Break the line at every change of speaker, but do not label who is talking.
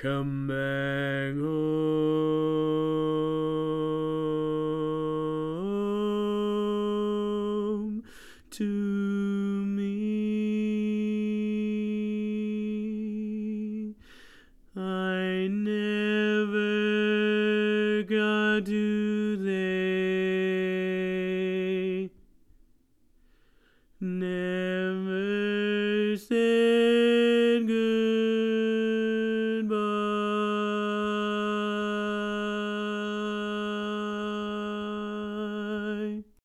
Come back home to me. I never got to they never said goodbye.